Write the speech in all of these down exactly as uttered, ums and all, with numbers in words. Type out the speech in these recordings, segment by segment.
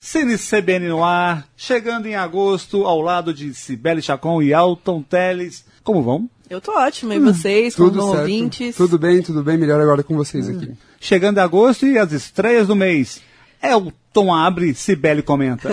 Cine C B N no ar, chegando em agosto, ao lado de Cibele Chacon e Alton Teles. Como vão? Eu tô ótimo, e vocês, hum, como ouvintes? Tudo bem, tudo bem, melhor agora com vocês hum. aqui. Chegando em agosto e as estreias do mês. Elton abre, Cibele comenta.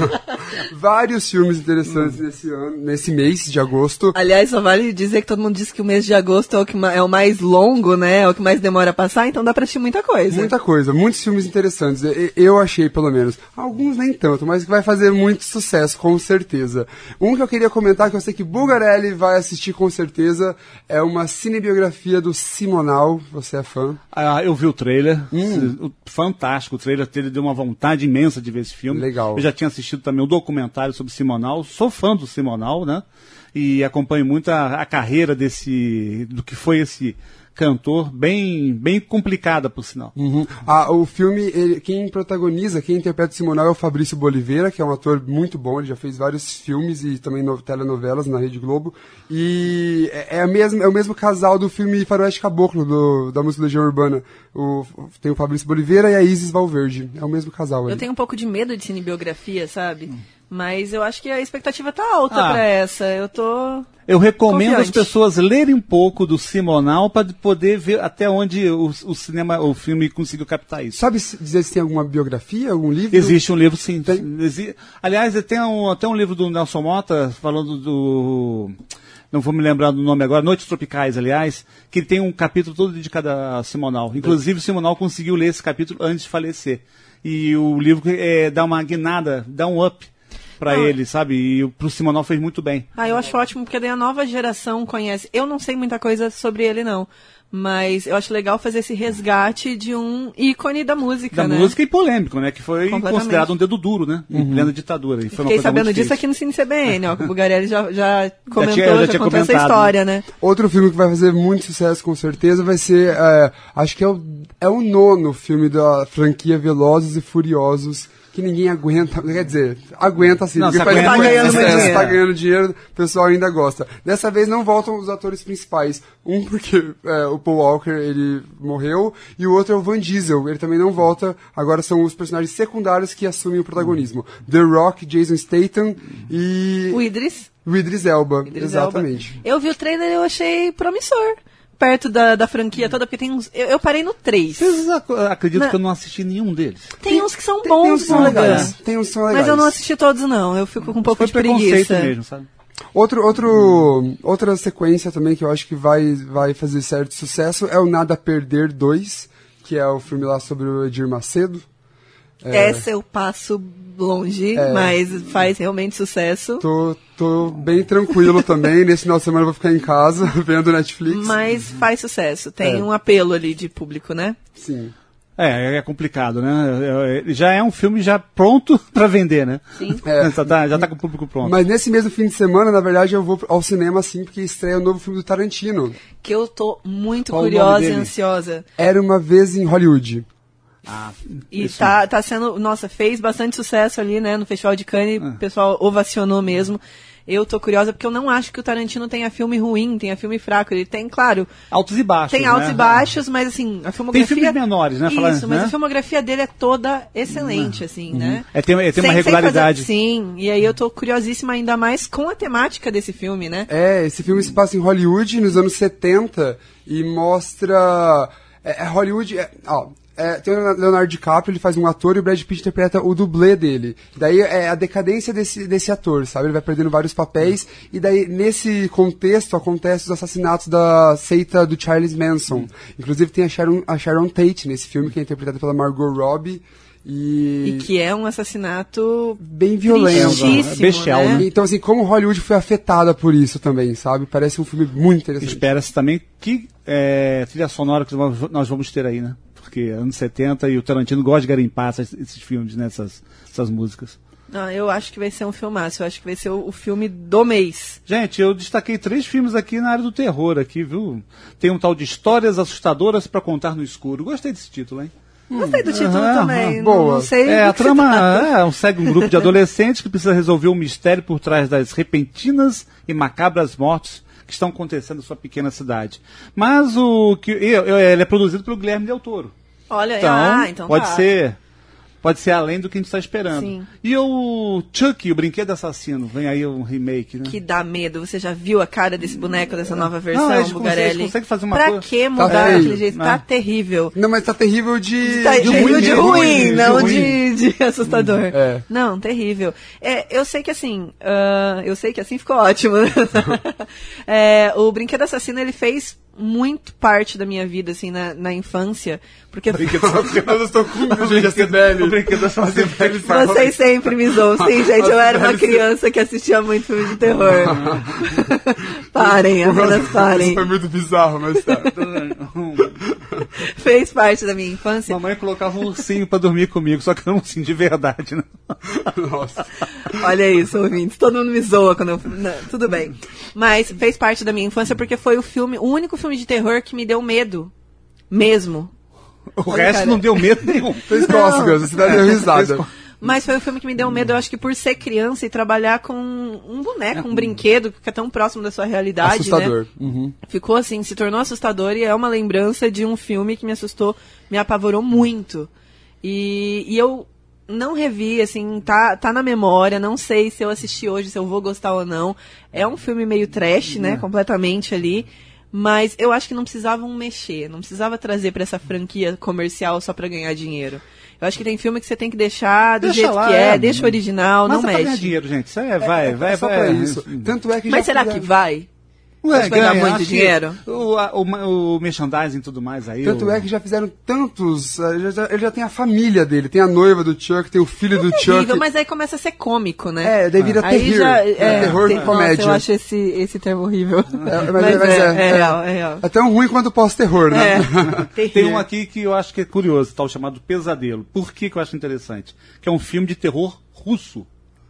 Vários filmes interessantes hum. nesse ano, nesse mês de agosto. Aliás, só vale dizer que todo mundo diz que o mês de agosto é o, que é o mais longo, né? É o que mais demora a passar, então dá pra assistir muita coisa. Muita coisa, muitos filmes interessantes. Eu achei, pelo menos. Alguns nem tanto, mas que vai fazer muito sucesso, com certeza. Um que eu queria comentar, que eu sei que Bugarelli vai assistir com certeza, é uma cinebiografia do Simonal. Você é fã? Ah, eu vi o trailer. Hum. Fantástico. O trailer dele deu uma vontade imensa de ver esse filme. Legal. Eu já tinha assistido também um documentário sobre Simonal. Sou fã do Simonal, né? E acompanho muito a, a carreira desse, do que foi esse cantor, bem, bem complicada, por sinal. Uhum. Ah, o filme, ele, quem protagoniza, quem interpreta o Simonal é o Fabrício Boliveira, que é um ator muito bom, ele já fez vários filmes e também no, telenovelas na Rede Globo. E é, é, a mesma, é o mesmo casal do filme Faroeste Caboclo, do, da música Legião Urbana. O, tem o Fabrício Boliveira e a Isis Valverde. É o mesmo casal. Eu ali. tenho um pouco de medo de cinebiografia, sabe? Hum. Mas eu acho que a expectativa tá alta ah. pra essa. Eu tô Eu recomendo confiante. as pessoas lerem um pouco do Simonal para poder ver até onde o, o cinema, o filme conseguiu captar isso. Sabe dizer se tem alguma biografia, algum livro? Existe um livro, sim. Tem? Exi... Aliás, tem um, até um livro do Nelson Mota falando do... Não vou me lembrar do nome agora, Noites Tropicais, aliás, que tem um capítulo todo dedicado a Simonal. Inclusive, o Simonal conseguiu ler esse capítulo antes de falecer. E o livro é, dá uma guinada, dá um up pra ah. ele, sabe? E pro Simonal fez muito bem. Ah, eu acho ótimo, porque daí a nova geração conhece. Eu não sei muita coisa sobre ele, não. Mas eu acho legal fazer esse resgate de um ícone da música, da né? Da música e polêmico, né? Que foi considerado um dedo duro, né? Em uhum. plena ditadura. E foi Fiquei uma coisa sabendo muito disso difícil. aqui no Cine C B N, ó. Que o Bugarelli já, já comentou, já, tinha, já, já tinha contou essa comentado, história, né? Outro filme que vai fazer muito sucesso, com certeza, vai ser... É, acho que é o, é o nono filme da franquia Velozes e Furiosos, que ninguém aguenta, quer dizer, aguenta sim, não, porque aguenta, faz tá ganhando sucesso, dinheiro. tá ganhando dinheiro, o pessoal ainda gosta. Dessa vez não voltam os atores principais, um porque é, o Paul Walker, ele morreu, e o outro é o Van Diesel, ele também não volta, agora são os personagens secundários que assumem o protagonismo. The Rock, Jason Statham e... O Idris. O Idris Elba, Idris exatamente. Elba. Eu vi o trailer e eu achei promissor. Perto da, da franquia toda, porque tem uns... Eu, eu parei no três. Vocês ac acreditam que eu não assisti nenhum deles? Tem, tem uns que são tem, bons, tem uns que são legais. Tem uns que são legais. Mas eu não assisti todos, não. Eu fico com um pouco Foi de preguiça. mesmo, sabe? Outro, outro, outra sequência também que eu acho que vai, vai fazer certo sucesso é o Nada a Perder dois, que é o filme lá sobre o Edir Macedo. É, Essa eu passo longe, é, mas faz realmente sucesso. Tô, tô bem tranquilo também. Nesse final de semana eu vou ficar em casa vendo Netflix. Mas faz sucesso. Tem é. um apelo ali de público, né? Sim. É, é complicado, né? Já é um filme já pronto pra vender, né? Sim. É. Já, tá, já tá com o público pronto. Mas nesse mesmo fim de semana, na verdade, eu vou ao cinema, sim, porque estreia o novo filme do Tarantino. Que eu tô muito Qual curiosa e ansiosa. Era Uma Vez em Hollywood. Ah, e tá, tá sendo, nossa, fez bastante sucesso ali, né, no Festival de Cannes, ah. o pessoal ovacionou mesmo. Eu tô curiosa porque eu não acho que o Tarantino tenha filme ruim, tenha filme fraco. Ele tem, claro... Altos e baixos, Tem altos né? e baixos, mas assim, a filmografia... Tem filmes menores, né? Isso, Falar, mas né? a filmografia dele é toda excelente, uhum. assim, né? É, tem, é, tem sem, uma regularidade. Fazer, sim, e aí eu tô curiosíssima ainda mais com a temática desse filme, né? É, esse filme se passa em Hollywood nos anos setenta e mostra... É, é Hollywood... É, ó, É, tem o Leonardo DiCaprio, ele faz um ator e o Brad Pitt interpreta o dublê dele. Daí é a decadência desse, desse ator, sabe? Ele vai perdendo vários papéis e daí nesse contexto acontecem os assassinatos da seita do Charles Manson. Hum. Inclusive tem a Sharon, a Sharon Tate nesse filme, que é interpretada pela Margot Robbie. E... e que é um assassinato bem violento, é bestial, né? né? Então, assim, como Hollywood foi afetada por isso também, sabe? Parece um filme muito interessante. Espera-se também que é, trilha sonora que nós vamos ter aí, né? Porque anos setenta e o Tarantino gosta de garimpar esses, esses filmes, né? Essas, essas músicas. Ah, eu acho que vai ser um filmaço, eu acho que vai ser o, o filme do mês. Gente, eu destaquei três filmes aqui na área do terror, aqui, viu? Tem um tal de Histórias Assustadoras para Contar no Escuro. Gostei desse título, hein? Gostei do título uhum, também. Uhum, não, boa. não sei. É, a trama é, segue um grupo de adolescentes que precisa resolver um mistério por trás das repentinas e macabras mortes que estão acontecendo em sua pequena cidade. Mas o que ele é produzido pelo Guilherme Del Toro. Olha, então, ah, então pode tá. ser pode ser além do que a gente está esperando. Sim. E o Chuck, o brinquedo assassino, vem aí um remake, né? Que dá medo. Você já viu a cara desse boneco, dessa nova versão, Não, eles Bugarelli? conseguem, conseguem fazer uma pra coisa... que mudar Tá daquele feio, jeito? né? Tá terrível. Não, mas tá terrível de... Tá de terrível ruim, de de ruim, ruim, não de ruim. de, de assustador. É. Não, terrível. É, eu sei que assim, uh, eu sei que assim ficou ótimo. É, o Brinquedo Assassino, ele fez muito parte da minha vida, assim, na, na infância, porque... Eu estou com medo de Jacibelli. O brinquedo assassino. Vocês sempre me zoam. Sim, gente, eu era uma criança que assistia muito filme de terror. Parem, apenas parem. Isso foi muito bizarro, mas tá. Fez parte da minha infância. Mamãe colocava um ursinho pra dormir comigo, só que não um ursinho de verdade, né? Nossa. Olha isso, ouvintes. Todo mundo me zoa quando eu... Não, tudo bem. Mas fez parte da minha infância porque foi o filme, o único filme de terror que me deu medo. Mesmo. O Olha, resto cara. não deu medo nenhum. Fez cócegas, você dá deu risada. Mas foi o filme que me deu medo, eu acho que por ser criança e trabalhar com um boneco, um brinquedo que fica tão próximo da sua realidade, Assustador. né? Uhum. Ficou assim, se tornou assustador e é uma lembrança de um filme que me assustou, me apavorou muito. E, e eu não revi, assim, tá, tá na memória, não sei se eu assisti hoje, se eu vou gostar ou não. É um filme meio trash, né? Completamente ali. Mas eu acho que não precisavam mexer, não precisava trazer pra essa franquia comercial só pra ganhar dinheiro. Eu acho que tem filme que você tem que deixar do Deixa jeito lá, que é, é. deixa o original, Mas não é pra ganhar mexe. dinheiro, gente. Isso é, vai, É, vai, é só vai. pra isso. Tanto é que Mas já será fizeram- que vai? Ué, Acho que vai dar ganha, muito acho que dinheiro? O, a- o, o merchandising e tudo mais aí. Tanto o... é que já fizeram tantos. eh, já- já- Ele já tem a família dele, tem a noiva do Chuck, tem o filho do Chuck. Terrível, mas aí começa a ser cômico, né? É, daí vira Aí terror. já, É, é, terror tem, com comédia. Nossa, eu acho esse, esse termo horrível. É, mas, mas- mas é, é, é é. real, é real. É tão ruim quanto o pós-terror, né? É, Tem um aqui que eu acho que é curioso, tal, chamado Pesadelo. Por que, que eu acho interessante? Que é um filme de terror russo.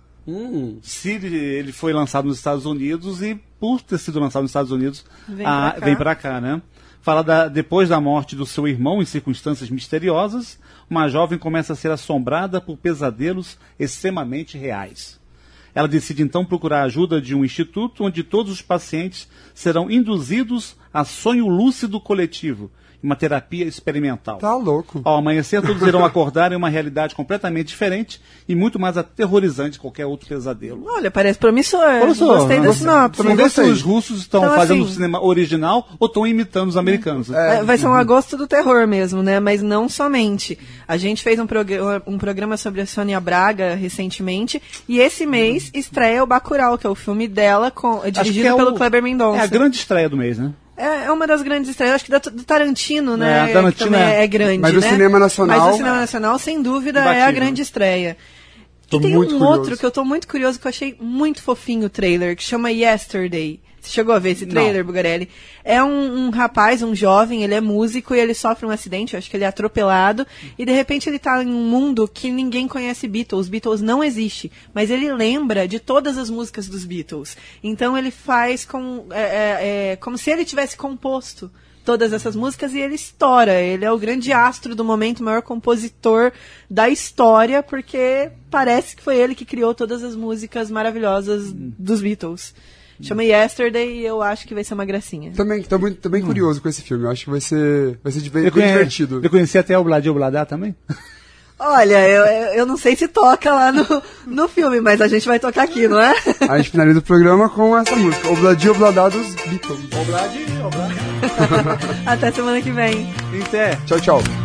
Hum. Se ele, ele foi lançado nos Estados Unidos e, por ter sido lançado nos Estados Unidos, Vem a- pra cá. vem pra cá, né? Fala da, depois da morte do seu irmão em circunstâncias misteriosas, uma jovem começa a ser assombrada por pesadelos extremamente reais. Ela decide então procurar a ajuda de um instituto onde todos os pacientes serão induzidos a sonho lúcido coletivo, uma terapia experimental. Tá louco. Ao amanhecer, todos irão acordar em uma realidade completamente diferente e muito mais aterrorizante que qualquer outro pesadelo. Olha, parece promissor. Professor, Gostei da você- sinopse. Vamos ver se Gostei. os russos estão Então, fazendo assim- o cinema original ou estão imitando os americanos. É, vai ser um agosto do terror mesmo, né? Mas não somente. A gente fez um, programa, um programa sobre a Sônia Braga recentemente e esse mês estreia o Bacurau, que é o filme dela, com, Acho que dirigido é pelo o- Kleber Mendonça. É a grande estreia do mês, né? É, é uma das grandes estreias, acho que da- do Tarantino, né? É, Tarantino que também é. é, grande, Mas do né? cinema nacional- Mas do cinema nacional, sem dúvida, é a Imbatível. grande estreia. Tô E tem muito um curioso. outro que eu tô muito curioso, que eu achei muito fofinho o trailer, que chama Yesterday. Você chegou a ver esse trailer, Não. Bugarelli? É um, um rapaz, um jovem, ele é músico e ele sofre um acidente, eu acho que ele é atropelado, e de repente ele tá em um mundo que ninguém conhece Beatles, os Beatles não existem, mas ele lembra de todas as músicas dos Beatles. Então ele faz com, é, é, é, como se ele tivesse composto todas essas músicas e ele estoura. Ele é o grande astro do momento, o maior compositor da história, porque parece que foi ele que criou todas as músicas maravilhosas dos Beatles. Chama Yesterday e eu acho que vai ser uma gracinha. Também, tô, muito, tô bem curioso com esse filme. Eu acho que vai ser, vai ser de- bem, Eu, bem conhe- divertido. eu conheci até o Bladir Bladá também. Olha, eu, eu eu não sei se toca lá no, no filme, mas a gente vai tocar aqui, não é? A gente finaliza o programa com essa música. Obladi Obladá dos Beatles. O Bladir, o Bladir. Até semana que vem. Até. Tchau, tchau.